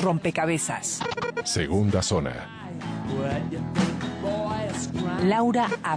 rompecabezas. Segunda zona. Laura App.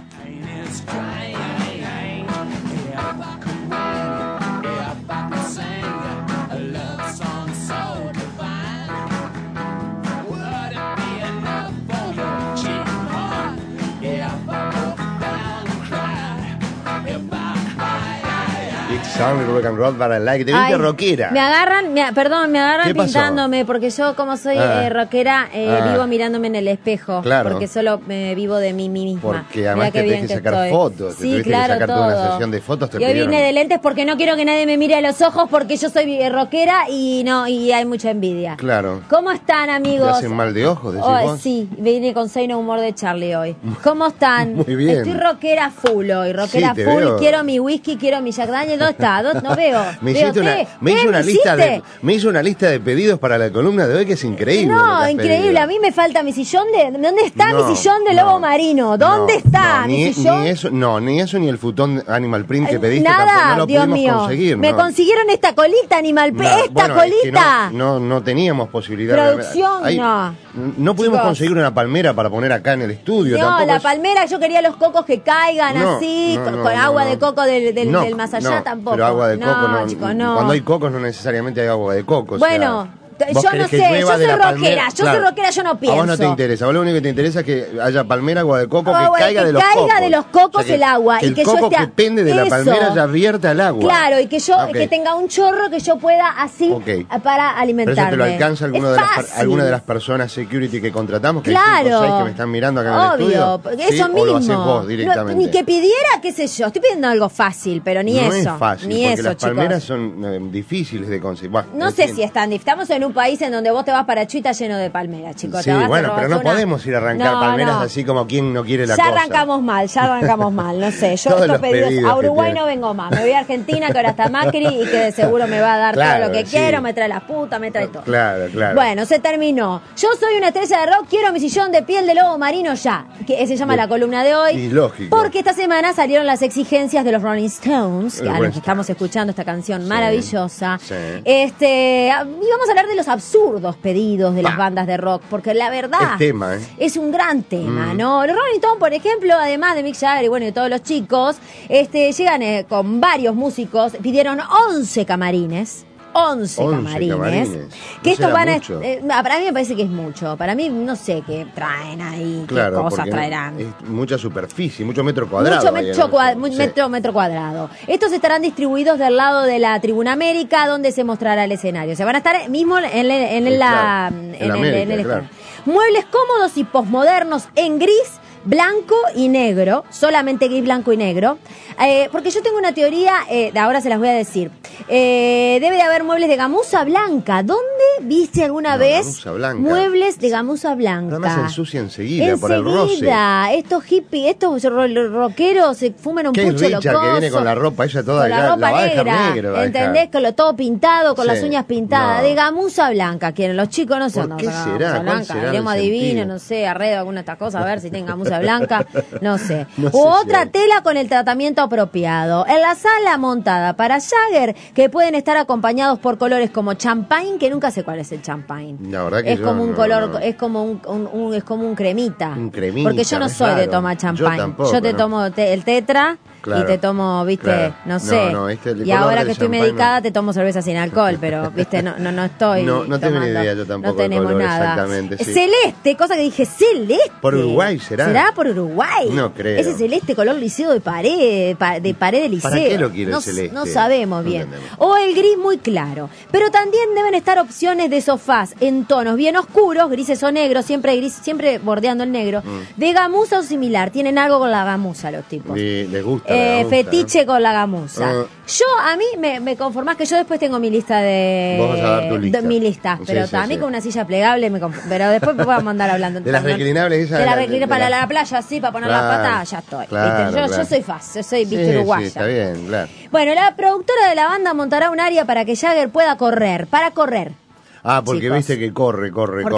Sound rock and roll para el like. Te viste rockera. Me agarran pintándome, pasó? porque yo, como soy rockera, vivo mirándome en el espejo. Claro. Porque solo vivo de mí misma. Porque además te tenés que sacar fotos. Sí, claro, que sacarte todo. una sesión de fotos. Yo vine de lentes porque no quiero que nadie me mire a los ojos, porque yo soy rockera y hay mucha envidia. Claro. ¿Cómo están, amigos? ¿Te hacen mal de ojos, decís vos? Sí, vine con Say No Humor de Charlie hoy. ¿Cómo están? Muy bien. Estoy rockera full hoy, rockera Sí, te full. veo. Quiero mi whisky, quiero mi Jack Daniel. ¿Dónde está? No veo. Me hizo una lista de pedidos para la columna de hoy que es increíble. No, increíble. Pedido. A mí me falta mi sillón de... ¿Dónde está mi sillón de lobo marino? ¿Dónde está mi sillón? Ni eso ni el futón Animal Print que pediste. Nada, tampoco, no lo Dios pudimos mío. conseguir. Me consiguieron esta colita Animal Print. ¡Esta colita! Es que no teníamos posibilidad. Producción, No pudimos Chicos. conseguir una palmera para poner acá en el estudio. No, tampoco la palmera, yo quería los cocos que caigan así, con agua de coco del más allá tampoco. Pero agua de coco no. Chicos, no. Cuando hay cocos no necesariamente hay agua de coco. Bueno, ¿vos yo querés no que sé, llueva yo de soy la rockera, palmera? yo soy rockera, yo no pienso. A vos no te interesa, a vos lo único que te interesa es que haya palmera, agua de coco, que caiga de los cocos. caiga de los cocos el agua. Que y que el coco yo esté... que pende de la palmera ya vierta el agua. Claro, y que yo que tenga un chorro que yo pueda así para alimentarme. ¿Pero eso te lo alcanza alguna de las personas security que contratamos? Que claro. hay 5 o 6 que me están mirando acá en el estudio. Obvio, eso ¿Sí? mismo. ¿O lo haces vos directamente? Ni que pidiera, qué sé yo, estoy pidiendo algo fácil, pero ni eso. No es fácil, ni porque eso, las chicos. palmeras son difíciles de conseguir. Bueno, no sé si están difíciles. Estamos en un país en donde vos te vas para Chuita lleno de palmeras, chicos. Sí, bueno, pero no podemos ir a arrancar palmeras así como quien no quiere la ya cosa. arrancamos mal, no sé. Yo estos pedidos a Uruguay no vengo más. Me voy a Argentina, que ahora está Macri y que de seguro me va a dar todo lo que quiero, me trae las putas, me trae todo. Claro. Bueno, se terminó. Yo soy una estrella de rock, quiero mi sillón de piel de lobo marino ya. Que se llama la columna de hoy. Y lógico. Porque esta semana salieron las exigencias de los Rolling Stones, a los que estamos escuchando esta canción maravillosa. Sí. Y vamos a hablar de los absurdos pedidos de las bandas de rock, porque la verdad es un gran tema, ¿no? Los Rolling Stones, por ejemplo, además de Mick Jagger y de todos los chicos, llegan con varios músicos, pidieron 11 camarines. 11 camarines. Que estos van para mí me parece que es mucho. Para mí no sé qué traen ahí, qué cosas traerán. Es mucha superficie, mucho metro cuadrado. Metro cuadrado. Estos estarán distribuidos del lado de la Tribuna América, donde se mostrará el escenario. O sea, van a estar mismo en el muebles cómodos y posmodernos en gris, blanco y negro, solamente gris, blanco y negro, porque yo tengo una teoría, ahora se las voy a decir. Debe de haber muebles de gamuza blanca. ¿Dónde viste alguna vez muebles de gamuza blanca? Además se ensucia enseguida por el roce. Estos hippies, estos rockeros se fuman un pucho locoso. Que viene con la ropa ella toda con la ropa negra, negro, ¿entendés? Con todo pintado, con las uñas pintadas, de gamuza blanca. Quieren los chicos, no sé. ¿Por qué será? Iremos adivino, no sé, arredo alguna de estas cosas, a ver si tienen gamuza blanca, no sé. Otra tela con el tratamiento apropiado. En la sala montada para Jagger, que pueden estar acompañados por colores como champagne, que nunca sé cuál es el champagne. La verdad que es como un color, es como un cremita. Un cremita. Porque yo no soy de tomar champagne. Yo te tomo el tetra. Claro, y te tomo, viste, no sé. Y ahora que estoy medicada te tomo cerveza sin alcohol, pero, viste, no estoy No tengo ni idea yo tampoco. No tenemos color, nada. Exactamente, sí. Celeste, cosa que dije, celeste. ¿Por Uruguay será? ¿Será por Uruguay? No creo. Ese celeste color liceo de pared de liceo. ¿Para qué lo quiere el celeste? No sabemos bien. O el gris muy claro. Pero también deben estar opciones de sofás en tonos bien oscuros, grises o negros, siempre bordeando el negro, de gamuza o similar. Tienen algo con la gamuza los tipos. Les gusta. Fetiche con la gamuza. A mí me conformás que yo después tengo mi lista de... Vos vas a dar tu lista. Mi lista, pero también con una silla plegable pero después podemos andar hablando. De las reclinables esas. De las reclinables para la playa, así, para poner la pata, ya estoy. Yo soy fácil, yo soy uruguaya. Sí, está bien, claro. Bueno, la productora de la banda montará un área para que Jagger pueda correr, porque chicos. viste que corre.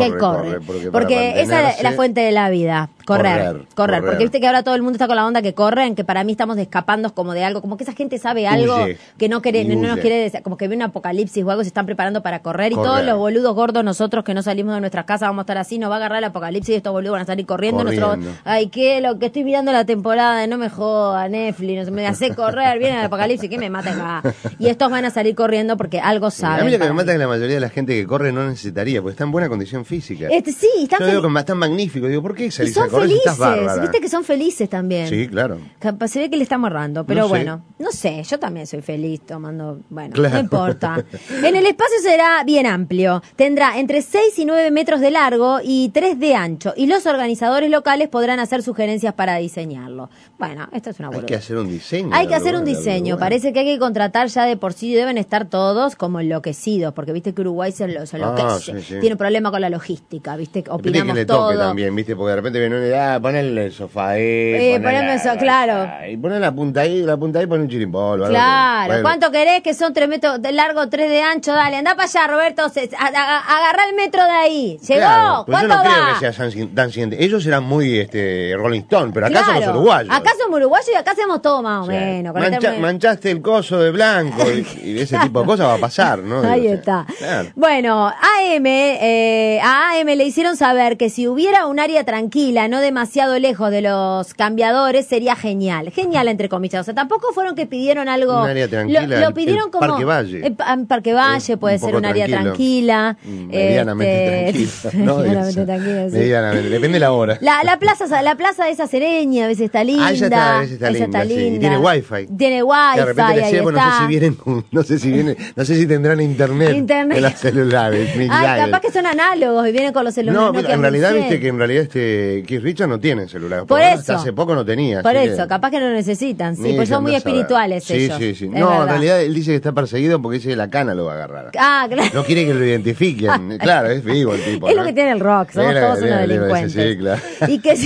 Porque esa es la fuente de la vida. Correr. Porque viste que ahora todo el mundo está con la onda que corren, que para mí estamos escapando como de algo, como que esa gente sabe algo que no nos quiere, como que ve un apocalipsis o algo, se están preparando para correr. Y todos los boludos gordos, nosotros que no salimos de nuestras casas, vamos a estar así, nos va a agarrar el apocalipsis y estos boludos van a salir corriendo. Nosotros, lo que estoy mirando la temporada de No Me Joda, Netflix, no se me hace correr, viene el apocalipsis, que me mata acá. Y estos van a salir corriendo porque algo saben. A mí lo que me mata es que la mayoría de la gente que corre no necesitaría, porque está en buena condición física. Sí, están están magníficos. Digo, ¿por qué salís a correr? Felices, viste que son felices también. Sí, claro. Se ve que le estamos errando, pero no sé, yo también soy feliz tomando, no importa. En el espacio será bien amplio, tendrá entre 6 y 9 metros de largo y 3 de ancho, y los organizadores locales podrán hacer sugerencias para diseñarlo. Bueno, esto es una boludez. Hay que hacer un diseño. Parece que hay que contratar ya de por sí, deben estar todos como enloquecidos, porque viste que Uruguay se enloquece, tiene un problema con la logística, viste, opinamos que le todo. Toque también, viste, porque de repente viene ponerle el sofá poneme eso, claro. Y poner la punta ahí, pone un chirimbolo. Claro, ¿cuánto querés? Que son 3 metros de largo, 3 de ancho, dale, anda para allá, Roberto, agarrá el metro de ahí. ¿Llegó? Claro, ¿Cuánto yo no va? creo que sean tan siguientes. Ellos eran muy Rolling Stone, pero acá somos uruguayos. Acá somos uruguayos y acá hacemos todo más o menos. Manchaste el coso de blanco y ese tipo de cosas va a pasar, ¿no? Ahí está. Claro. Bueno, a AM le hicieron saber que si hubiera un área tranquila, no demasiado lejos de los cambiadores, sería genial. Genial, entre comillas. O sea, tampoco fueron que pidieron algo. Un área tranquila. Lo pidieron como. Parque Valle. Parque Valle puede ser un área tranquila. Medianamente tranquila. ¿No? Medianamente tranquila, sí. Medianamente, depende de la hora. La plaza esa Sereña, a veces está linda. A veces está linda. Y tiene wifi. Tiene wifi. De repente les llevo, no sé si tendrán internet en los celulares. Capaz que son análogos y vienen con los celulares. No, en realidad viste que Keith Richards no tiene celular. Por eso. Hasta hace poco no tenía. Por eso, capaz que no necesitan, sí, pues son muy espirituales ellos. Sí. No, en realidad él dice que está perseguido porque dice que la cana lo va a agarrar. Claro. No quiere que lo identifiquen. Claro, es vivo el tipo. Es lo que tiene el rock, somos todos unos delincuentes. Sí, claro. Y que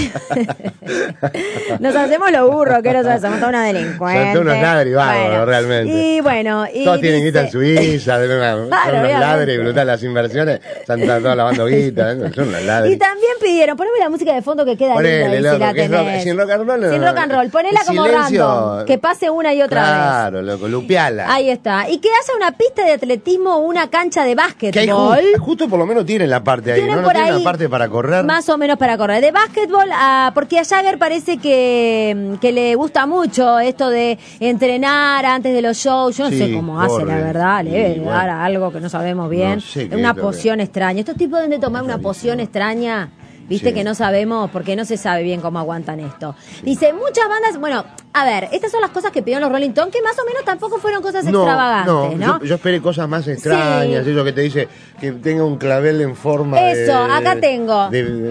nos hacemos lo burro, que nosotros somos todos unos delincuentes. Son unos ladri, bárbaros, realmente. Y bueno. Todos tienen guita en Suiza, son unos ladri, brutal las inversiones, están todos lavando guita, son unos ladri. Y también pidieron, poneme la música de fondo que queda linda, si la tenés. Sin rock and roll. Sin rock and roll, ponela como random, que pase una y otra vez. Claro, loco, lupiala. Ahí está. Y que haya una pista de atletismo o una cancha de básquetbol. Justo por lo menos tienen la parte ahí, ¿no? Tienen la parte para correr. Más o menos para correr. De básquetbol, porque a Jagger parece que le gusta mucho esto de entrenar antes de los shows. Yo no sé cómo hace, la verdad. Le debe dar algo que no sabemos bien. Una poción extraña. Estos tipos deben de tomar una poción extraña. Viste que no sabemos, porque no se sabe bien cómo aguantan esto. Dice, muchas bandas, bueno, a ver, estas son las cosas que pidieron los Rolling Stones, que más o menos tampoco fueron cosas extravagantes, ¿no? Yo esperé cosas más extrañas, eso que te dice que tenga un clavel en forma acá tengo.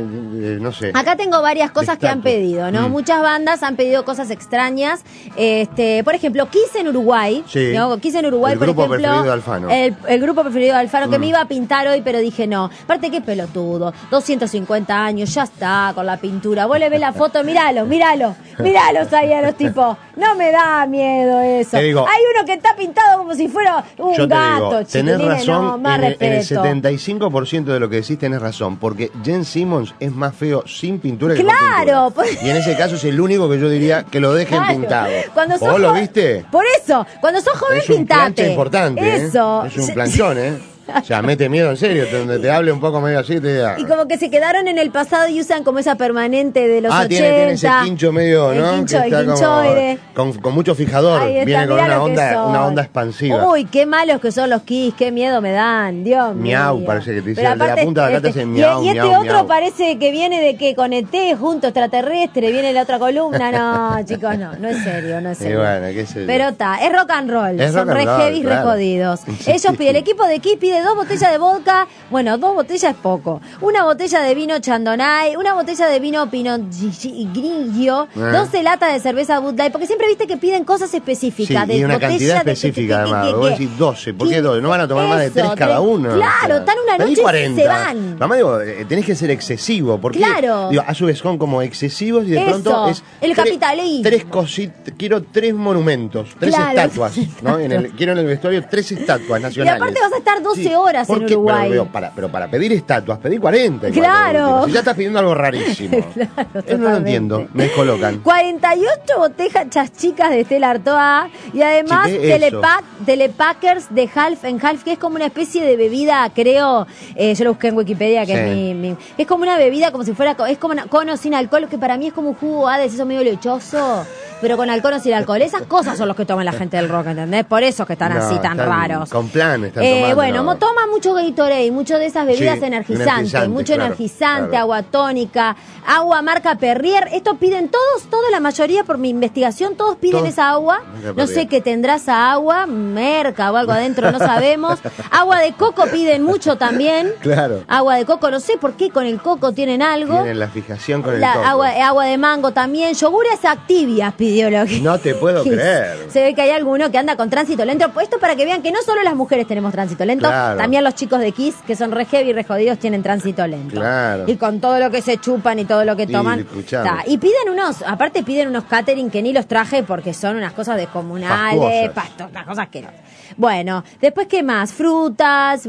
No sé. Acá tengo varias cosas que han pedido, ¿no? Muchas bandas han pedido cosas extrañas. Por ejemplo, Kiss en Uruguay, ¿no? Kiss en Uruguay, por ejemplo. El grupo preferido de Alfano. El grupo preferido de Alfano, que me iba a pintar hoy, pero dije no. Aparte, qué pelotudo. 250 años, ya está, con la pintura. Vos le ves la foto, míralos ahí a los tipos. No me da miedo eso. Hay uno que está pintado como si fuera un gato, tenés razón, no, más en el respeto. 75% de lo que decís tenés razón, porque Gene Simmons es más feo sin pintura que con pintura. Y en ese caso es el único que yo diría que lo dejen pintado. ¿Vos lo viste? Por eso, cuando sos joven, pintate. Es un plancha importante, eso. Es un planchón, O sea, mete miedo en serio, donde te hable un poco medio así, te diga. Y como que se quedaron en el pasado y usan como esa permanente de los 80. Tiene ese quincho medio, ¿no? El quinchoide. Con mucho fijador, viene con una onda expansiva. Uy, qué malos que son los Kiss, qué miedo me dan, Dios mío. Miau, parece que te dice, de la punta de acá te hace miau, y este miau, otro parece que viene de que con ET junto extraterrestre, viene la otra columna. No, chicos, no es serio. Y bueno, qué sé yo. Pero está, es rock and roll, son re heavy, re jodidos. Ellos el equipo de Kiss pide 2 botellas de vodka. Bueno, 2 botellas es poco. Una botella de vino Chandonnay, una botella de vino Pinot Grigio, 12 latas de cerveza Bud Light, porque siempre viste que piden cosas específicas. Y una cantidad específica, además. Vos decís 12, ¿por qué 12? No van a tomar más de 3 cada uno. Claro, están una noche 40. Y se van. Mamá, tenés que ser excesivo, porque a su vez son como excesivos y de pronto es... El capitalismo. 3 cositas, quiero 3 monumentos, 3 estatuas, ¿no? Quiero en el vestuario 3 estatuas nacionales. Y aparte vas a estar 2 12 horas en Uruguay. Pero para pedir estatuas, pedí 40. Claro. Si ya estás pidiendo algo rarísimo. Claro, no lo entiendo, me descolocan. 48 botellas chicas de Stella Artois y además Telepackers de Half and Half, que es como una especie de bebida, creo, yo lo busqué en Wikipedia, que es como una bebida como si fuera, es como una cono sin alcohol, que para mí es como un jugo Hades, eso medio lechoso, pero con alcohol o sin alcohol. Esas cosas son los que toman la gente del rock, ¿entendés? Por eso que están así tan raros. Con plan están tomando. Bueno, toma mucho Gatorade, mucho de esas bebidas energizantes, mucho energizante, agua tónica, agua marca Perrier. Esto piden toda la mayoría, por mi investigación, todos piden esa agua. No sé qué tendrá esa agua, merca o algo adentro, no sabemos. Agua de coco piden mucho también. Claro. Agua de coco, no sé por qué con el coco tienen algo. Tienen la fijación con el coco. Agua de mango también. Yogures Activias pidió lo que... No te puedo creer. Se ve que hay alguno que anda con tránsito lento. Pues esto para que vean que no solo las mujeres tenemos tránsito lento, también los chicos de Kiss, que son re heavy y re jodidos, tienen tránsito lento. Claro. Y con todo lo que se chupan y todo lo que toman. Y piden unos catering que ni los traje porque son unas cosas descomunales, unas cosas que no. Bueno, después, ¿qué más? Frutas,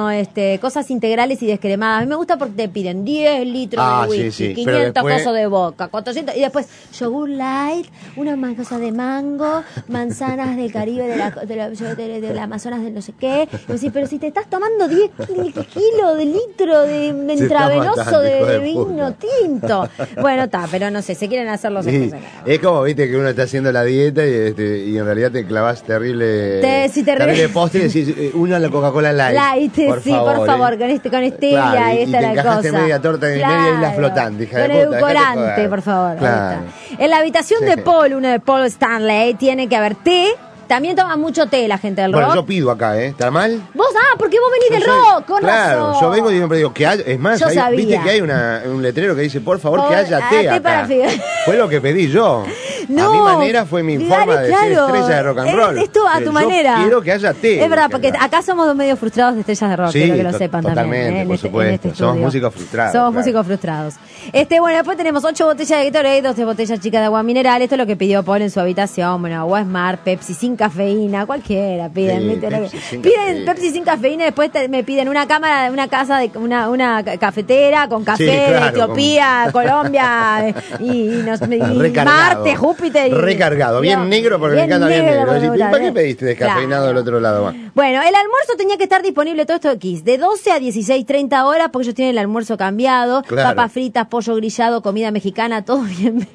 cosas integrales y descremadas. A mí me gusta porque te piden 10 litros de whisky, 500 cosas de vodka, 400, y después yogur light, una cosa de mango, manzanas del Caribe, de la Amazonas, de no sé qué. Pero si te estás tomando 10 kilos de litro de intravenoso de vino tinto. Bueno, pero no sé, se quieren hacer los cosas. Es como, viste, que uno está haciendo la dieta y en realidad te clavas terrible postre y decís, una la Coca-Cola light. Por favor, con stevia, y esta la cosa. Y te encajaste media torta de media isla flotante, hija de puta. Con edulcorante, por favor. Claro. En la habitación de Paul, uno de Paul Stanley, tiene que haber té. También toman mucho té la gente del rock. Bueno, yo pido acá, ¿está mal? Vos, porque vos venís del rock, con razón. Yo vengo y siempre digo que haya, es más, viste que hay un letrero que dice, por favor, que haya té acá. Fue lo que pedí yo. No, a mi manera fue mi forma de ser estrella de rock and roll. Esto a tu manera. Quiero que haya té. Es verdad, porque acá somos medio frustrados de estrellas de rock, quiero que lo sepan totalmente, también. Por supuesto, somos músicos frustrados. Somos músicos frustrados. Bueno, después tenemos 8 botellas de Gatorade, 12 botellas chicas de agua mineral. Esto es lo que pidió Paul en su habitación. Bueno, agua Smart, Pepsi sin cafeína, cualquiera piden. Piden Pepsi sin cafeína y después me piden una casa de una cafetera con café de Etiopía, Colombia y Marte, Júpiter. Recargado, bien negro porque me encanta bien negro. ¿Para qué pediste descafeinado del otro lado? Bueno, el almuerzo tenía que estar disponible todo esto de Kiss, de 12 a 16:30 horas, porque ellos tienen el almuerzo cambiado, papas fritas, pollo grillado, comida mexicana, todo bien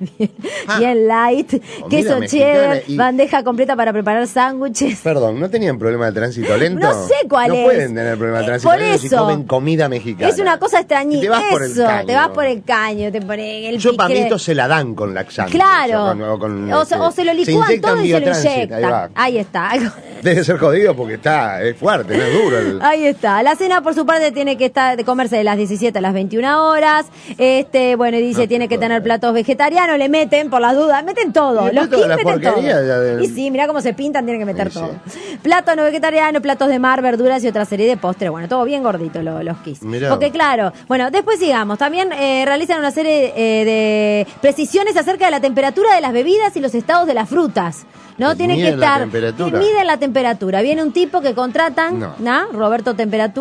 light, queso cheddar, bandeja completa para preparar sándwiches. Perdón, ¿no tenían problema de tránsito lento? No sé cuál es. No pueden tener problema de tránsito lento si comen comida mexicana. Es una cosa extrañita. Te vas por el caño. Te vas por el caño, te pone el Yo para mí esto se la dan con laxante. Claro. O se lo licúan todo y se lo inyectan. Ahí está. Debe ser jodido porque es fuerte, no es duro. Ahí está. La cena, por su parte, tiene que de comerse de las 17 a las 21 horas. Bueno, y dice, tiene que tener platos vegetarianos, le meten, por las dudas, meten todo. Los Kiss meten todo. Y sí, mirá cómo se pintan, tienen que meter todo. Platos no vegetarianos, platos de mar, verduras y otra serie de postres. Bueno, todo bien gordito los Kiss. Mirá. Porque claro, bueno, después sigamos. También realizan una serie de precisiones acerca de la temperatura de las bebidas y los estados de las frutas. ¿No? Tienen que estar. Miden la temperatura. Viene un tipo que contratan, Roberto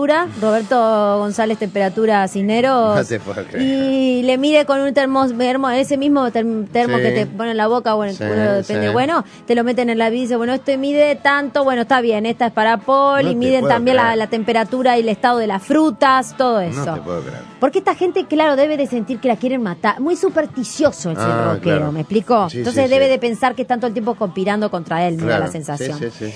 González Temperatura Cisneros. No te puedo creer. Y le mide con un termo, ese mismo termo que te pone en la boca o en el culo, depende. Bueno, te lo meten en la vida y dice, bueno, esto mide tanto, bueno, está bien, esta es para Paul, y miden también la temperatura y el estado de las frutas, todo eso. No te puedo creer. Porque esta gente, claro, debe de sentir que la quieren matar. Muy supersticioso ese rockero, claro. ¿Me explico? Entonces debe de pensar que están todo el tiempo conspirando contra él, me da la sensación. Sí.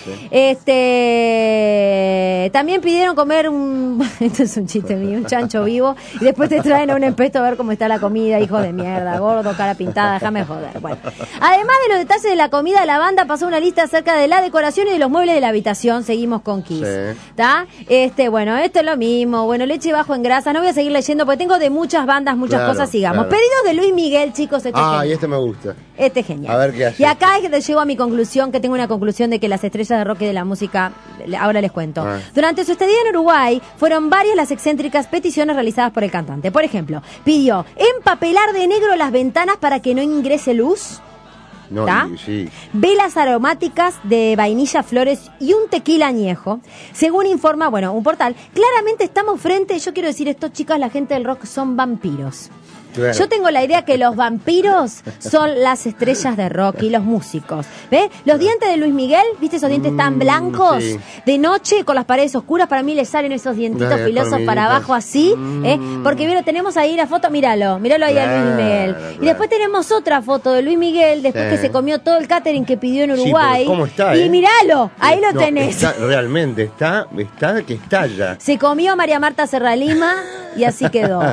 También pidieron comer esto es un chiste mío, un chancho vivo, y después te traen a un empesto a ver cómo está la comida, hijo de mierda, gordo, cara pintada, déjame joder. Bueno, además de los detalles de la comida, la banda pasó una lista acerca de la decoración y de los muebles de la habitación. Seguimos con Kiss. ¿Está? Bueno, esto es lo mismo. Bueno, leche bajo en grasa. No voy a seguir leyendo porque tengo de muchas bandas, muchas cosas. Sigamos. Pedidos de Luis Miguel, chicos. Y este me gusta. Este es genial. A ver qué hace. Y acá es que llego a mi conclusión, que tengo una conclusión de que las estrellas de rock y de la música, ahora les cuento. Durante su estadía en Uruguay, fueron varias las excéntricas peticiones realizadas por el cantante. Por ejemplo, pidió empapelar de negro las ventanas para que no ingrese luz. No, sí. Velas aromáticas de vainilla, flores y un tequila añejo. Según informa, un portal, claramente estamos frente, yo quiero decir esto, chicas, la gente del rock son vampiros. Claro. Yo tengo la idea que los vampiros son las estrellas de rock y los músicos. ¿Ves? Los dientes de Luis Miguel, ¿viste esos dientes tan blancos? Sí. De noche, con las paredes oscuras, para mí le salen esos dientitos filosos para abajo así. Porque mira, tenemos ahí la foto, míralo ahí a Luis Miguel. Claro. Y después tenemos otra foto de Luis Miguel, después que se comió todo el catering que pidió en Uruguay. ¿Cómo está? Y míralo, ahí lo tenés. Realmente, está que estalla. Se comió María Marta Serralima y así quedó.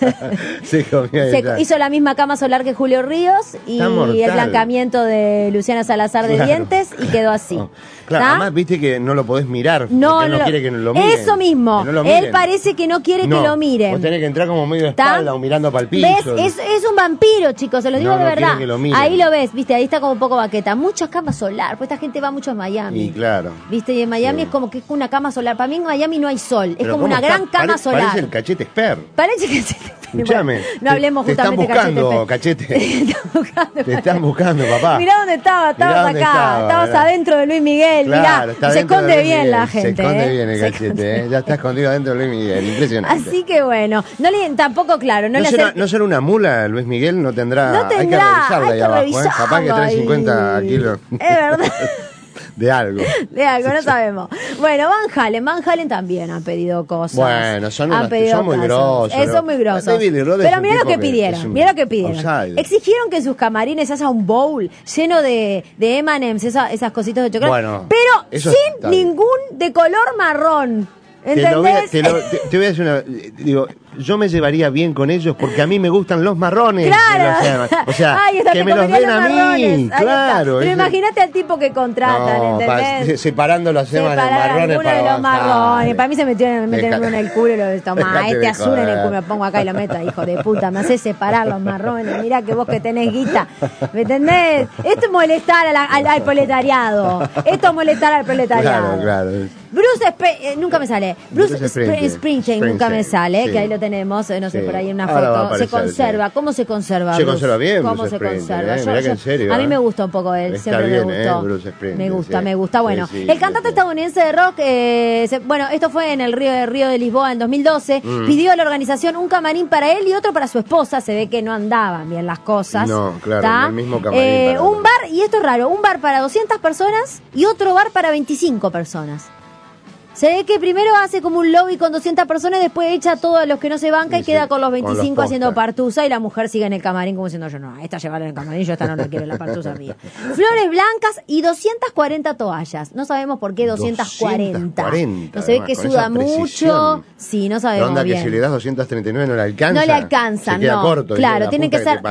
Hizo la misma cama solar que Julio Ríos y el blancamiento de Luciana Salazar de dientes y quedó así. Claro, además viste que no lo podés mirar. No quiere que lo miren. Eso mismo. Él parece que no quiere que lo miren. Vos tenés que entrar como medio de espalda o mirando para el piso. ¿Ves? Es un vampiro, chicos, se lo digo de verdad. Ahí lo ves, viste, ahí está como un poco baqueta. Muchas camas solar, pues esta gente va mucho a Miami. Y claro. Viste, y en Miami es como que es una cama solar. Para mí en Miami no hay sol, es como una gran cama solar. Parece el Cachete Expert. Parece que Cachete Expert. Escuchame. No hablemos justamente de Cachete. Te están buscando, papá. Mirá dónde estabas acá. Estabas adentro de Luis Miguel, claro, mirá. Se esconde bien la gente. Se esconde bien el Cachete, ya está escondido adentro de Luis Miguel, impresionante. Así que tampoco claro. ¿No será una mula Luis Miguel? No tendrá. Hay que revisarla ahí abajo, Capaz que trae 50 kilos. Es verdad. De algo, no sabemos. Bueno, Van Halen también han pedido cosas. Bueno, son muy grosos. Son muy grosos. Pero mira lo que pidieron. Exigieron que en sus camarines haya un bowl lleno de M&M's, esas cositas de chocolate. Pero sin ningún de color marrón. ¿Entendés? Te voy a decir digo, yo me llevaría bien con ellos porque a mí me gustan los marrones. Claro. O sea, que me los den a mí. Claro. Pero imagínate al tipo que contratan, ¿entendés? Separando los marrones para los marrones. Para mí se meten uno en el culo y lo tomá, azul en el culo, me pongo acá y lo meto, hijo de puta, me haces separar los marrones. Mirá que vos que tenés guita. ¿Me entendés? Esto es molestar al proletariado. Claro. Bruce nunca me sale. Bruce Springsteen nunca me sale, que ahí lo tenemos, no sé, por ahí en una foto. Se conserva. ¿Cómo se conserva? Se conserva bien. ¿Cómo se conserva? Mirá que en serio. A mí me gusta un poco él, siempre me gustó. Bruce Springsteen, me gusta. Bueno, el cantante estadounidense de rock, esto fue en el Río de Lisboa en 2012, pidió a la organización un camarín para él y otro para su esposa. Se ve que no andaban bien las cosas. No, claro, el mismo camarín. Un bar, y esto es raro, un bar para 200 personas y otro bar para 25 personas. Se ve que primero hace como un lobby con 200 personas, después echa a todos los que no se banca y queda con los 25 haciendo partusa y la mujer sigue en el camarín como diciendo, yo no, esta llevarla en el camarín, yo esta no la quiero en la partusa mía. Flores blancas y 240 toallas. No sabemos por qué 240. No se ve que suda mucho. Sí, no sabemos onda bien. Que si le das 239 no le alcanza. No le alcanza, se queda corto. Claro, tienen que ser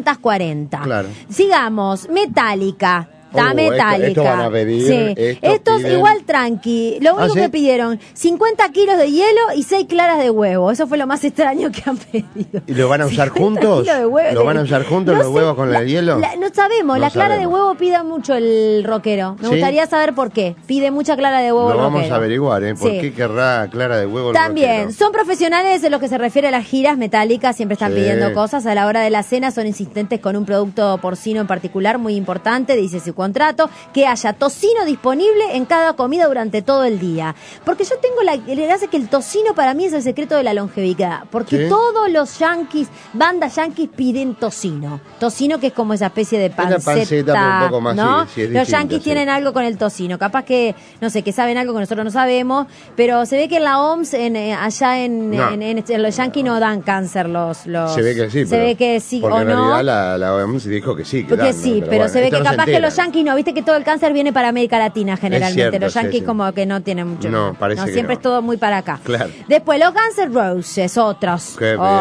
240. Claro. Sigamos, Metallica. Está Metallica. Esto van a pedir. Sí. Estos igual tranqui. Lo único que pidieron, 50 kilos de hielo y 6 claras de huevo. Eso fue lo más extraño que han pedido. ¿Y lo van a usar juntos? ¿Lo van a usar juntos los huevos con el hielo? No sabemos. La clara de huevo pide mucho el rockero. Me gustaría saber por qué. Pide mucha clara de huevo el rockero. Lo vamos a averiguar, ¿eh? ¿Por qué querrá clara de huevo el rockero? También, son profesionales en lo que se refiere a las giras. Metallica siempre están pidiendo cosas. A la hora de la cena son insistentes con un producto porcino en particular muy importante, dice su contrato, que haya tocino disponible en cada comida durante todo el día. Porque yo tengo la idea de que el tocino para mí es el secreto de la longevidad. Porque todos los yankees, bandas yankees piden tocino. Tocino que es como esa especie de panceta, pero un poco más, ¿no? sí, es los yankees tienen algo con el tocino. Capaz que, no sé, que saben algo que nosotros no sabemos, pero se ve que en la OMS, allá en los yankees no dan cáncer Se ve que sí, se ve que sí porque o en realidad la OMS dijo que sí. Porque sí, pero se ve que capaz que los yankees no, viste que todo el cáncer viene para América Latina generalmente. Cierto, los yankees como que no tienen mucho. No, parece que siempre es todo muy para acá. Claro. Después los Guns N' Roses, los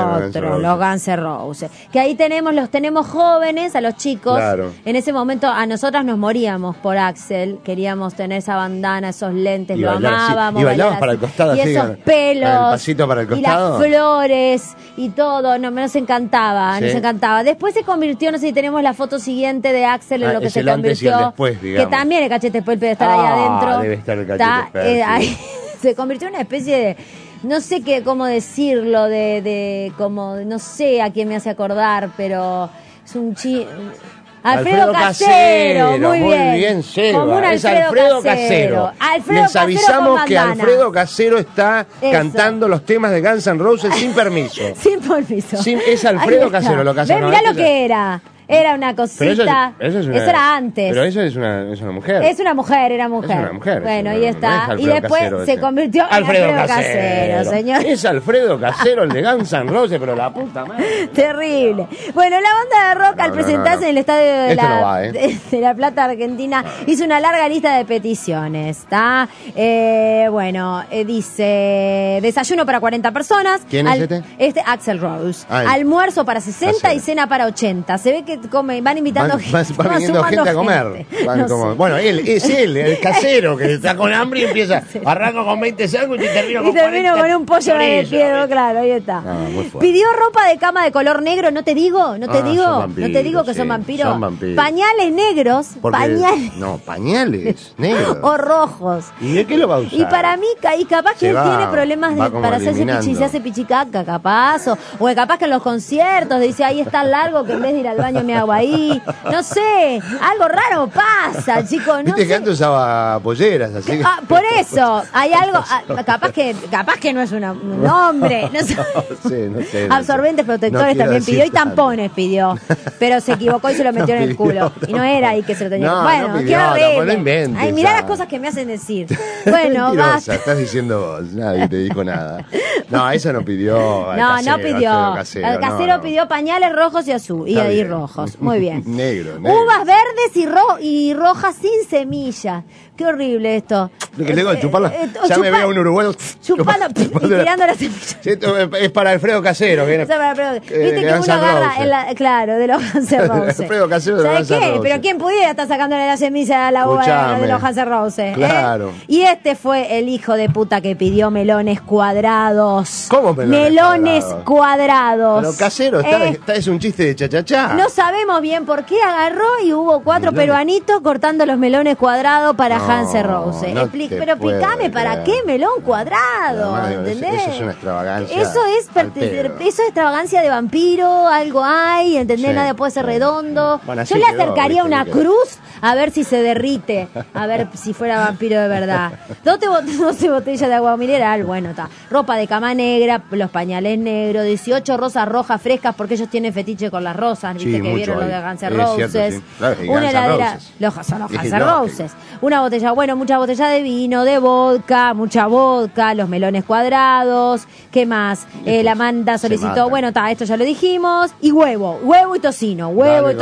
Guns N' Roses. Que ahí los tenemos jóvenes, a los chicos. Claro. En ese momento a nosotras nos moríamos por Axel. Queríamos tener esa bandana, esos lentes, lo amábamos. Y bailabas para el costado. Y así, esos pelos. El pasito para el costado. Y las flores y todo. Nos encantaba, nos encantaba. Después se convirtió, no sé si tenemos la foto siguiente de Axel en lo que se convirtió. Después, que también el Cachete Expert debe estar ahí adentro. Debe estar el Cachete Expert. Se convirtió en una especie de, no sé cómo decirlo, de como, no sé a quién me hace acordar, pero es un Alfredo Casero, muy bien, Seba. Como un Alfredo Casero. Les avisamos que Alfredo Casero está cantando los temas de Guns N' Roses sin permiso. Sin permiso. Es Alfredo Casero lo que hace. Mirá lo que era. Era una cosita. Eso era antes. Pero ella es una mujer. Es una mujer, era mujer. Es una mujer. Bueno, ahí está. Y después se convirtió en Alfredo Casero, señor. Es Alfredo Casero, el de Guns N' Roses, pero la puta madre. Terrible. Bueno, la banda de rock al presentarse en el estadio de La Plata, Argentina, hizo una larga lista de peticiones. ¿Está? Dice: desayuno para 40 personas. ¿Quién es este? Axl Rose. Almuerzo para 60 y cena para 80. Se ve que van invitando va viniendo gente a comer. Bueno, el casero que está con hambre y empieza, arranco con 20 sándwiches y termino con un pollo de piedo, claro, ahí está. Pidió ropa de cama de color negro, ¿no te digo que son vampiros. Pañales negros, pañales negros o rojos. ¿Y de qué lo va a usar? Y para mí, y capaz que él tiene problemas para hacerse pichi, se hace pichicaca, capaz, o capaz que en los conciertos dice, ahí está largo que en vez de ir al baño me hago ahí, no sé, algo raro pasa, chicos, no Viste sé. que antes usaba polleras, así que... por eso, hay algo, capaz que no es un hombre, no sé. Absorbentes protectores también pidió y tampones pidió, pero se equivocó y se lo metió en el culo, y no era ahí que se lo tenía. Bueno, qué horrible. Ay, mirá las cosas que me hacen decir. Bueno, basta. Estás diciendo vos, nadie te dijo nada. No, eso no pidió. No pidió. El casero pidió pañales rojos y azul, y rojos. Muy bien. Negro. Uvas verdes y rojas sin semilla. Qué horrible esto. Lo que tengo que chuparla. Ya me veo a un uruguayo chupando y tirando la semilla. Es para Alfredo Casero. Viste que uno agarra, claro, de los Guns N' Roses. Alfredo Casero de los Guns N' Roses. Pero ¿quién pudiera estar sacándole la semilla a la uva de los Guns N' Roses? Claro. Y este fue el hijo de puta que pidió melones cuadrados. ¿Cómo melones cuadrados? Pero Casero es un chiste de chachachá. No sabemos bien por qué agarró y hubo 4 peruanitos cortando los melones cuadrados para Guns N' Roses. Pero explícame, ¿para qué melón cuadrado? ¿Entendés? Eso es una extravagancia. Eso es extravagancia de vampiro, algo hay, ¿entendés? Nadie puede ser redondo. Bueno, yo le acercaría una cruz a ver si se derrite, a ver si fuera vampiro de verdad. 12 botellas de agua mineral, bueno, está. Ropa de cama negra, los pañales negros, 18 rosas rojas frescas, porque ellos tienen fetiche con las rosas, viste que vieron lo de Guns N' Roses. Cierto, claro, una heladera, son los Guns N' Roses. Una botella, mucha botella de vino, de vodka, mucha vodka, los melones cuadrados, ¿qué más? La Amanda solicitó, esto ya lo dijimos, y huevo y tocino,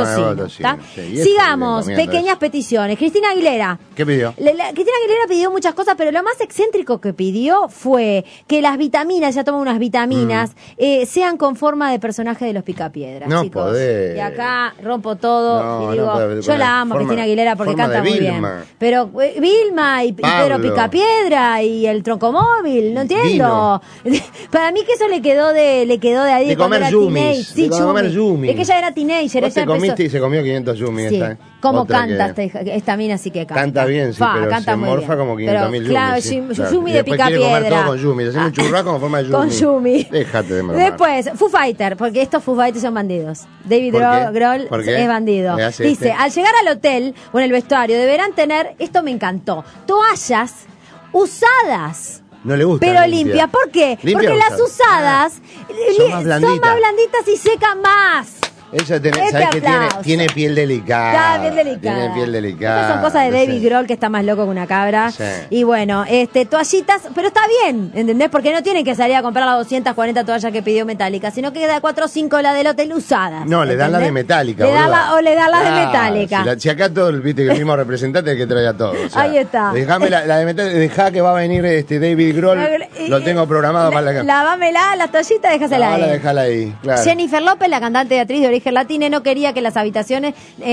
Sí. Sigamos, pequeñas peticiones. Cristina Aguilera. ¿Qué pidió? Cristina Aguilera pidió muchas cosas, pero lo más excéntrico que pidió fue que las vitaminas, ya toma unas vitaminas, sean con forma de personaje de los Picapiedras, chicos. Podés. Y acá rompo todo y digo, yo la amo, Cristina Aguilera, porque canta muy bien. Pero Vilma y Pedro Picapiedra y el troncomóvil, no entiendo. Para mí que eso le quedó de ahí de comer yumis. Sí, de comer yumis. Es que ella era teenager. Vos te comiste y se comió 500 yumis. Sí. ¿Cómo canta esta mina? Sí que canta. Canta bien, sí, pero canta se morfa como 500.000 yumis. Claro, yumi de Picapiedra. Comer todo con yumis. Hacemos un churrasco con forma de yumi. Con yumi. Déjate de mamar. Después, Foo Fighter, porque estos Foo Fighters son bandidos. David Grohl es bandido. Dice, al llegar al hotel o en el vestuario deberán tener, esto me encantó, toallas usadas. No le gusta. Pero limpia. ¿Por qué? Porque las usadas son más blanditas y secan más. Ella ¿sabes que tiene piel delicada? Tiene piel delicada. Estas son cosas de David Grohl, que está más loco que una cabra. Sí. Y bueno, toallitas, pero está bien, ¿entendés? Porque no tienen que salir a comprar las 240 toallas que pidió Metallica, sino que da 4 o 5 la del hotel usadas. No, le dan la de Metallica. Le dan la de Metallica. Si acá todo, viste que el mismo representante es el que trae a todo. O sea, ahí está. Dejame la de Metallica, dejá que va a venir David Grohl. Lo tengo programado para la Lavámela, las toallitas, déjasela ahí. Déjala ahí, claro. Jennifer López, la cantante y actriz de origen latino, no quería que las habitaciones,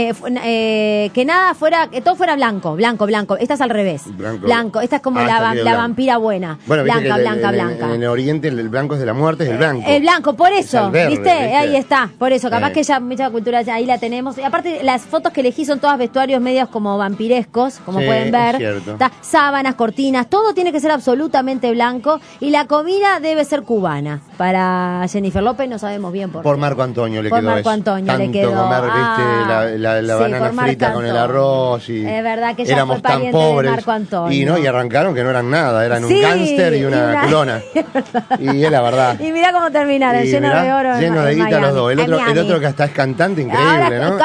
que nada fuera, que todo fuera blanco. Esta es al revés. Blanco. Esta es como la vampira buena. Bueno, blanca. En el oriente el blanco es de la muerte, es el blanco. El blanco, por eso, ¿viste? Ahí está, por eso. Capaz que ya mucha cultura ahí la tenemos. Y aparte, las fotos que elegí son todas vestuarios medios como vampirescos, como pueden ver. Sábanas, cortinas, todo tiene que ser absolutamente blanco. Y la comida debe ser cubana. para Jennifer López, no sabemos bien por qué. Por Marco Antonio le quedó eso. Por Marco Antonio le quedó. Comer, viste, la banana frita con el arroz. Y es verdad que ella éramos fue pariente tan pobres. de Marco Antonio. Y arrancaron que no eran nada, eran un gángster y una culona. Y es la verdad. Y mirá cómo terminaron, lleno de oro. Lleno de guita los dos. El otro que hasta es cantante, increíble, ¿no?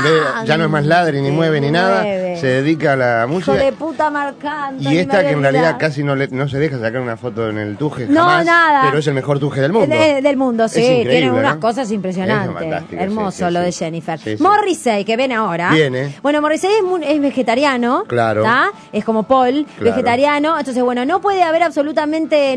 Ya no es más ladre, ni mueve, ni nada. Se dedica a la música. Hijo de puta Marc Anthony. Y esta que en realidad casi no se deja sacar una foto en el tuje, no, jamás, nada. Pero es el mejor tuje del mundo. Del mundo, sí. Tiene unas cosas impresionantes. Hermoso lo de Jennifer. Morrissey, que viene ahora. Viene. Bueno, Morrissey es vegetariano. Claro. ¿Tá? Es como Paul, vegetariano. Entonces, bueno, no puede haber absolutamente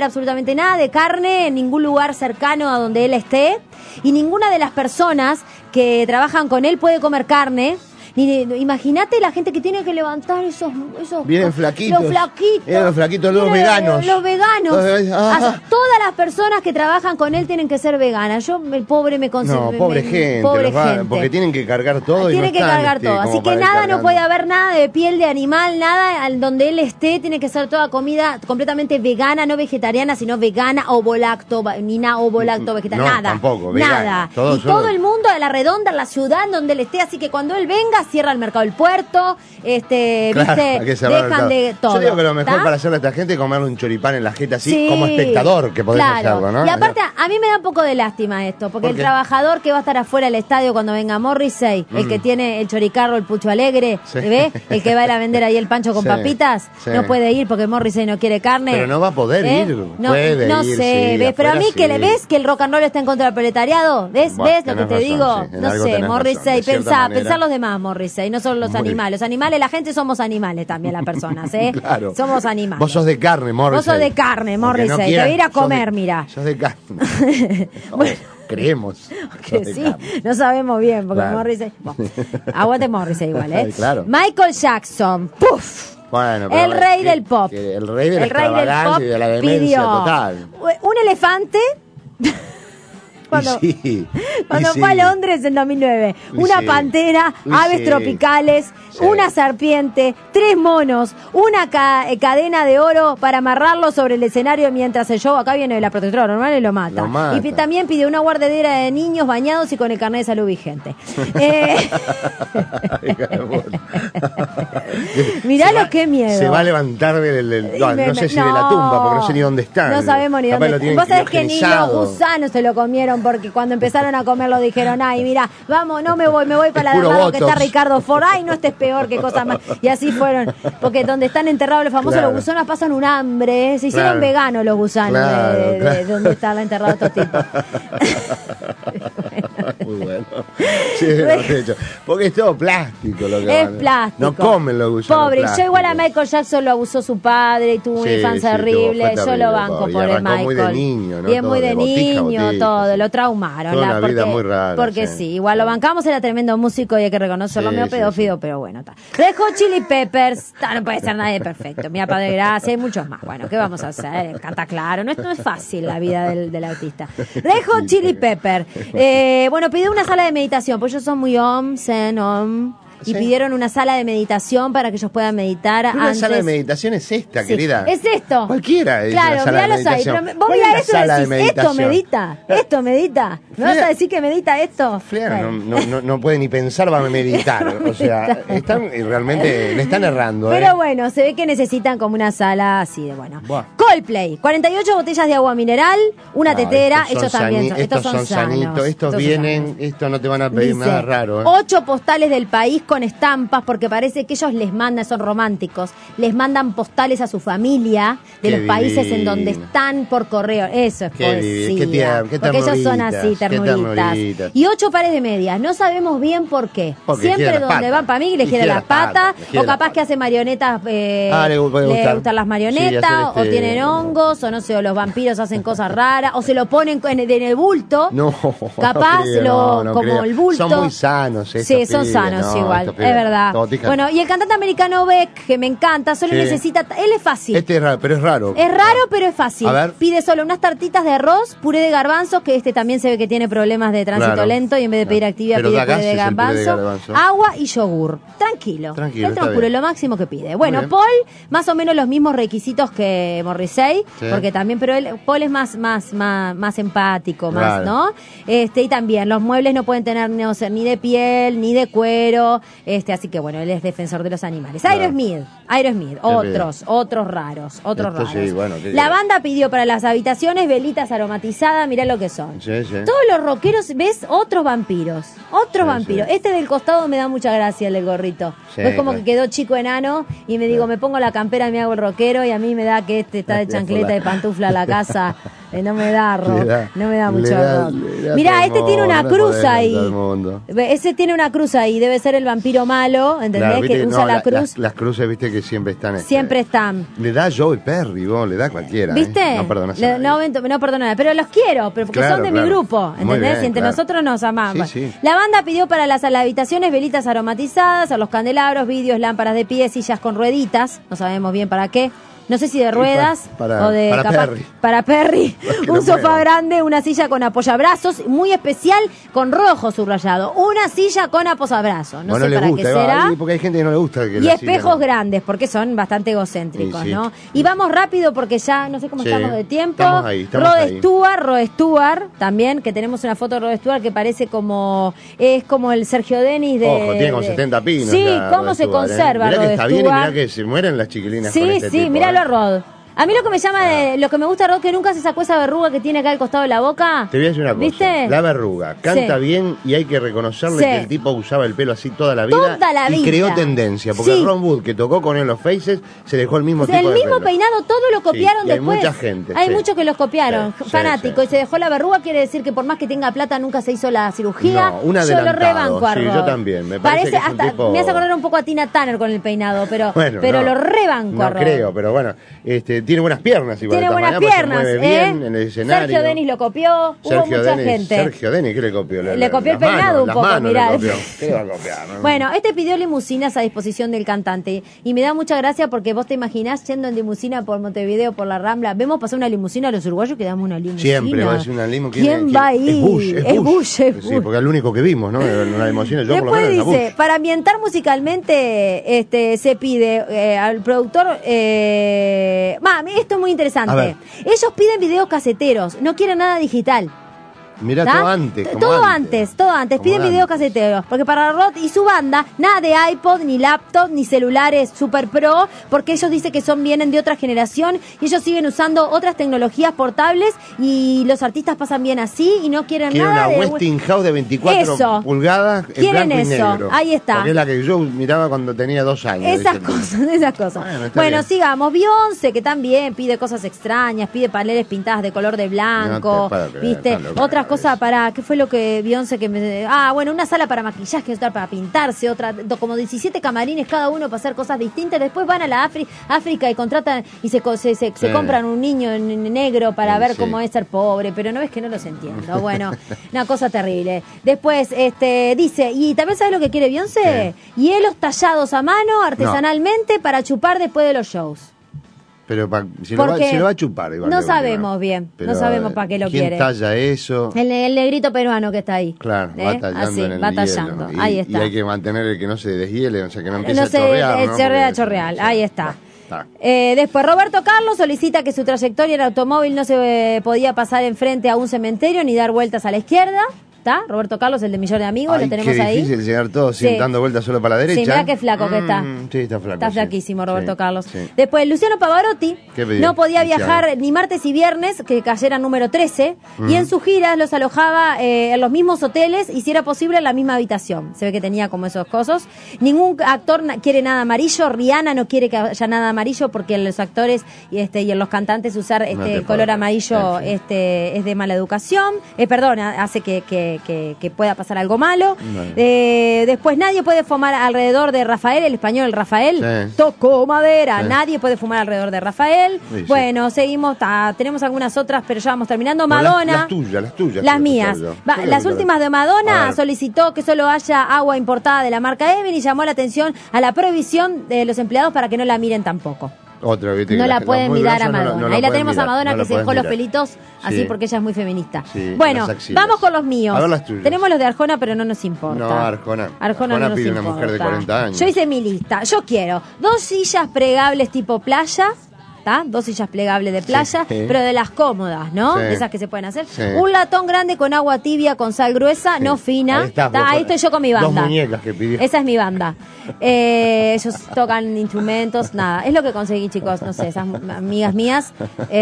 nada de carne en ningún lugar cercano a donde él esté. Y ninguna de las personas que trabajan con él puede comer carne. Imagínate la gente que tiene que levantar esos vienen flaquitos. Los flaquitos, los veganos. Los veganos. Todas las personas que trabajan con él tienen que ser veganas. Yo, el pobre, me considero. No, pobre gente. Porque tienen que cargar todo. Tienen que cargar todo. Así que nada, no puede haber nada de piel de animal, nada donde él esté. Tiene que ser toda comida completamente vegana, no vegetariana, sino vegana, ovolacto, vegetariana. No, nada. Tampoco, nada. Vegana. Todo el mundo a la redonda, en la ciudad donde él esté. Así que cuando él venga, cierra el mercado del puerto, viste, dejan de todo. Yo digo que lo mejor para hacerle a esta gente es comerle un choripán en la jeta así, como espectador, que podés hacerlo, ¿no? Y aparte, a mí me da un poco de lástima esto, porque el trabajador que va a estar afuera del estadio cuando venga Morrissey, el que tiene el choricarro, el pucho alegre, ¿ves? El que va a ir a vender ahí el pancho con papitas, no puede ir porque Morrissey no quiere carne. Pero no va a poder ir, no sé, ¿ves? Pero a mí que le ves que el rock and roll está en contra del proletariado, ¿ves lo que te digo? No sé, Morrissey, pensá los demás, Morrissey, no solo los animales. Los animales, la gente somos animales también, las personas, ¿eh? Claro. Somos animales. Vos sos de carne, Morrissey. Vos sos de carne, Morrissey. No te voy a ir a comer, mira. Sos de carne. Bueno. Creemos. Que sí, no sabemos bien, porque Morrissey. Bueno, aguante Morrissey igual, ¿eh? Claro. Michael Jackson, ¡puf! Bueno, el rey del pop. El rey de la extravagancia y de la demencia total. Un elefante. Cuando fue a Londres en 2009. Una pantera, aves tropicales, una serpiente, 3 monos, una cadena de oro para amarrarlo sobre el escenario mientras el show. Acá viene la protectora normal y lo mata. Y también pidió una guardadera de niños bañados y con el carnet de salud vigente. Mirá qué miedo. Se va a levantar no sé si de la tumba, porque no sé ni dónde están. No sabemos ni dónde. Vos sabés que ni los gusanos se lo comieron, porque cuando empezaron a comerlo dijeron, ay, mira, vamos, no me voy para la de lado que está Ricardo Ford, ay, no, este es peor, qué cosa más. Y así fueron, porque donde están enterrados los famosos, los gusanos pasan un hambre, se hicieron veganos los gusanos de donde están enterrados estos tipos. Muy bueno. Sí, de hecho, porque es todo plástico lo que es plástico. No comen los gusanos. Pobre, yo igual a Michael Jackson lo abusó su padre y tuvo una infancia horrible. Yo lo banco por el Michael. Muy de niño, ¿no? Y es muy de niño, todo, lo traumaron. Una vida muy rara. Porque sí, igual lo bancamos, era tremendo músico y hay que reconocerlo, medio pedófilo, pero bueno, está. Red Hot Chili Peppers, no puede ser nadie perfecto. Mira, Padre Gracia, hay muchos más. Bueno, ¿qué vamos a hacer? Canta claro, no es fácil la vida del autista. Red Hot Chili Pepper, bueno, pidió una sala de meditación, pues ellos son muy zen. Y pidieron una sala de meditación para que ellos puedan meditar antes. Una sala de meditación es esta, querida. Es esto. Cualquiera es claro, una sala de meditación. Ahí, pero vos mirá esto y decís, esto medita. ¿Me vas a decir que medita esto? Flear no puede ni pensar, va a meditar. O sea, realmente le están errando. Pero bueno, se ve que necesitan como una sala así de bueno. Buah. Coldplay, 48 botellas de agua mineral, una tetera, ellos también estos son sanitos. Estos vienen, esto no te van a pedir nada raro. 8 postales del país con estampas, porque parece que ellos les mandan, son románticos, les mandan postales a su familia de los países en donde están por correo. Eso es poesía. Porque ellos son así, ternuritas. Y 8 pares de medias. No sabemos bien por qué. Siempre donde van, para mí, le gira la pata, o capaz que hace marionetas, le gustan las marionetas, o tienen hongos, o no sé, o los vampiros hacen cosas raras, o se lo ponen en el bulto. No, capaz, como el bulto. Son muy sanos. Sí, son sanos igual. igual, es verdad. Bueno, y el cantante americano Beck, que me encanta, solo necesita, él es fácil. Este es raro, pero es raro. Es raro, pero es fácil. Pide solo unas tartitas de arroz, puré de garbanzos, que también se ve que tiene problemas de tránsito lento, y en vez de pedir actividad pide puré de garbanzo, agua y yogur. Tranquilo. Es lo máximo que pide. Bueno, Paul, más o menos los mismos requisitos que Morrissey, porque también, pero Paul es más empático, más, ¿no? Y también los muebles no pueden tener ni de piel, ni de cuero, así que bueno, él es defensor de los animales. Aerosmith, otros raros. Sí, bueno, la banda pidió para las habitaciones velitas aromatizadas, mirá lo que son. Todos los rockeros, ¿ves? Otros vampiros. Este del costado me da mucha gracia, el del gorrito. Es como que quedó chico enano y me digo, me pongo la campera y me hago el rockero, y a mí me da que está de chancleta y pantufla a la casa. No me da rock, no me da mucho rock. Mirá, tiene una cruz ahí. Ese tiene una cruz ahí, debe ser el vampiro malo, ¿entendés? Claro, que usa la cruz. Las cruces, viste que siempre están. Siempre están. Le da Joey Perry, le da cualquiera. ¿Viste? No perdonas no perdono nada, pero los quiero, porque son de mi grupo, ¿entendés? Y entre nosotros nos amamos. Sí. La banda pidió para las habitaciones velitas aromatizadas, a los candelabros, vidrios, lámparas de pie, sillas con rueditas, no sabemos bien para qué. No sé si de ruedas o de... Para Perry. Un sofá grande, una silla con apoyabrazos, muy especial, con rojo subrayado. Una silla con apoyabrazos. No sé para qué será. Porque hay gente que no le gusta. Y espejos grandes, porque son bastante egocéntricos, ¿no? Y vamos rápido porque ya no sé cómo estamos de tiempo. Rod Stewart, también, que tenemos una foto de Rod Stewart que parece como... Es como el Sergio Denis de... Ojo, tiene como 70 pinos. Sí, cómo se conserva Rod Stewart. Mirá que está bien y mirá que se mueren las chiquilinas con este tipo. Sí, mirá a Rod. A mí lo que me llama lo que me gusta de Rod, que nunca se sacó esa verruga que tiene acá al costado de la boca. Te voy a decir una cosa. ¿Viste? La verruga. Canta bien y hay que reconocerle que el tipo usaba el pelo así toda la vida. Y creó tendencia. Porque Ron Wood, que tocó con él los Faces, se dejó el mismo tipo de pelo. El mismo peinado, todo lo copiaron después. Hay mucha gente. Hay muchos que los copiaron. Fanático. Y se dejó la verruga, quiere decir que por más que tenga plata nunca se hizo la cirugía. No, yo lo rebanco a Rod. Sí, yo también. Me parece hasta tipo... Me hace acordar un poco a Tina Turner con el peinado, pero lo rebanco a Rod. No creo, pero bueno, tiene buenas piernas. Tiene buenas piernas, bien en el escenario. Sergio Denis lo copió, hubo mucha gente. Sergio Denis, ¿qué le copió? Le copió el peinado un poco, mirá. ¿Qué le va a copiar? Bueno, pidió limusinas a disposición del cantante. Y me da mucha gracia porque vos te imaginás yendo en limusina por Montevideo, por la Rambla. Vemos pasar una limusina a los uruguayos que damos una limusina. Siempre va a ser una limusina. ¿Quién va ahí? Es Bush. Sí, porque es el único que vimos, ¿no? Una limusina. Yo después dice, para ambientar musicalmente, se pide al productor... esto es muy interesante. Ellos piden videos caseteros, no quieren nada digital. Mirá, todo antes. Piden videos caseteros. Porque para Rod y su banda, nada de iPod, ni laptop, ni celulares super pro, porque ellos dicen que vienen de otra generación y ellos siguen usando otras tecnologías portables y los artistas pasan bien así y no quieren nada de... Westinghouse de 24 pulgadas en blanco y negro. Ahí está. Porque es la que yo miraba cuando tenía 2 años. Esas cosas. Bueno, sigamos. Beyoncé, que también pide cosas extrañas, pide paneles pintadas de color de blanco, ¿viste? Otras cosas para... ¿Qué fue lo que Beyoncé que me... una sala para maquillaje, otra para pintarse, otra... Como 17 camarines cada uno para hacer cosas distintas. Después van a la África y contratan y se compran un niño en negro para ver cómo es ser pobre. Pero no ves que no los entiendo. Bueno, una cosa terrible. Después, dice... ¿Y también sabes lo que quiere Beyoncé? Hielos tallados a mano, artesanalmente, para chupar después de los shows. Pero si lo va a chupar igual. No sabemos bien, no sabemos para qué lo quiere. ¿Quién talla eso? El negrito peruano que está ahí. Claro, va tallando así, en el va tallando, hielo. Ahí está. Y hay que mantener el que no se deshiele, o sea, que no empiece a chorrear. A chorrear, ahí está. Después Roberto Carlos solicita que su trayectoria en automóvil no se podía pasar enfrente a un cementerio ni dar vueltas a la izquierda. ¿Está? Roberto Carlos, el de Millón de Amigos, lo tenemos ahí. Es difícil llegar todos dando vueltas solo para la derecha. Sí, mira qué flaco que está. Sí, está flaco. Está flaquísimo Roberto Carlos. Sí. Después, Luciano Pavarotti no podía viajar ni martes y viernes, que cayera número 13, y en sus giras los alojaba en los mismos hoteles y si era posible en la misma habitación. Se ve que tenía como esos cosas. Ningún actor quiere nada amarillo. Rihanna no quiere que haya nada amarillo porque en los actores y en los cantantes usar color amarillo es de mala educación. Hace que que pueda pasar algo malo. Después nadie puede fumar alrededor de Rafael, el español Rafael. Sí. Tocó madera. Sí. Nadie puede fumar alrededor de Rafael. Sí, bueno, seguimos. Tenemos algunas otras, pero ya vamos terminando. Madonna. Las tuyas. Las mías. Las últimas de Madonna solicitó que solo haya agua importada de la marca Evian y llamó la atención a la prohibición de los empleados para que no la miren tampoco. Otra, ¿viste? No la pueden mirar a Madonna. Ahí la tenemos a Madonna que se dejó los pelitos así porque ella es muy feminista. Sí, bueno, vamos con los míos. A ver las tuyas. Tenemos los de Arjona, pero no nos importa. No, Arjona no nos pide importa. Una mujer de 40 años. Yo hice mi lista. Yo quiero 2 sillas plegables tipo playa. ¿Tá? 2 sillas plegables de playa, pero de las cómodas, ¿no? De esas que se pueden hacer. Sí. Un latón grande con agua tibia, con sal gruesa, no fina. Ahí estoy yo con mi banda. 2 muñecas que pidió. Esa es mi banda. Ellos tocan instrumentos, nada. Es lo que conseguí, chicos. No sé, esas amigas mías.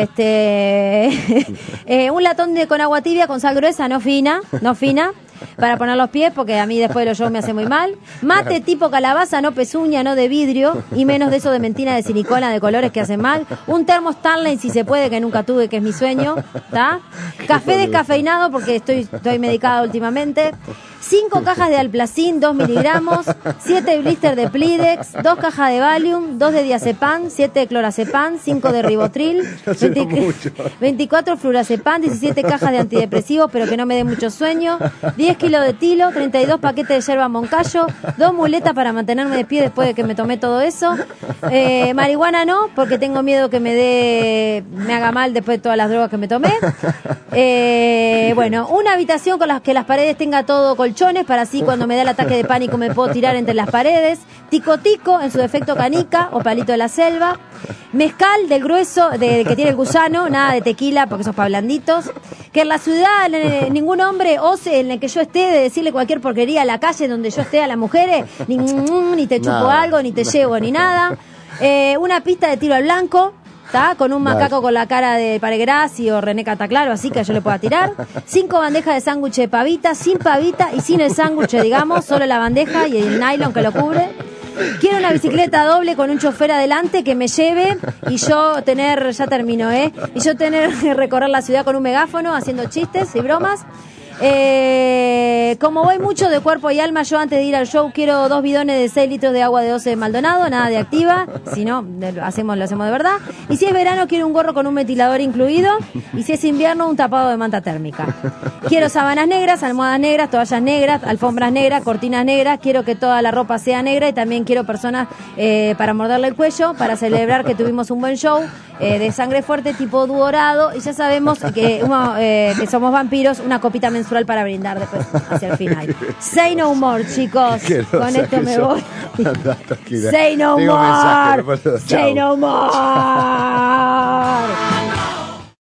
Un latón con agua tibia, con sal gruesa, no fina. Para poner los pies, porque a mí después de los shows me hace muy mal. Mate tipo calabaza, no pezuña, no de vidrio, y menos de eso de mentina de silicona de colores que hacen mal. Un termo Stanley, si se puede, que nunca tuve, que es mi sueño. ¿Tá? Café descafeinado, porque estoy medicada últimamente. 5 cajas de Alplacin, 2 miligramos, 7 blister de Plidex, 2 cajas de Valium, 2 de diazepam, 7 de clorazepam, 5 de ribotril, 24 flurazepam, 17 cajas de antidepresivos, pero que no me dé mucho sueño, 10 kilos de tilo, 32 paquetes de yerba moncayo, 2 muletas para mantenerme de pie después de que me tomé todo eso. Marihuana no, porque tengo miedo que me haga mal después de todas las drogas que me tomé. Bueno, una habitación con las que las paredes tenga todo colchones, para así cuando me da el ataque de pánico me puedo tirar entre las paredes. Tico, en su defecto canica o palito de la selva. Mezcal del grueso, que tiene el gusano, nada de tequila porque esos pa' blanditos. Que en la ciudad ningún hombre ose en el que yo esté de decirle cualquier porquería a la calle donde yo esté a las mujeres, ni te chupo algo, ni te llevo, ni nada. Una pista de tiro al blanco. ¿Tá? Con un macaco con la cara de Paregrassi o René Cataclaro, así que yo le pueda tirar. 5 bandejas de sándwich de pavita, sin pavita y sin el sándwich, digamos, solo la bandeja y el nylon que lo cubre. Quiero una bicicleta doble con un chofer adelante que me lleve y yo tener, ya termino, y yo tener que recorrer la ciudad con un megáfono haciendo chistes y bromas. Como voy mucho de cuerpo y alma, yo antes de ir al show quiero 2 bidones de 6 litros de agua de 12 de Maldonado, nada de Activa, si no, lo hacemos de verdad. Y si es verano, quiero un gorro con un ventilador incluido. Y si es invierno, un tapado de manta térmica. Quiero sábanas negras, almohadas negras, toallas negras, alfombras negras, cortinas negras. Quiero que toda la ropa sea negra y también quiero personas para morderle el cuello, para celebrar que tuvimos un buen show. De sangre fuerte tipo dorado, y ya sabemos que somos vampiros, una copita menstrual para brindar después hacia el final. Say no more, chicos. Con esto me voy. Say no more. Say no more.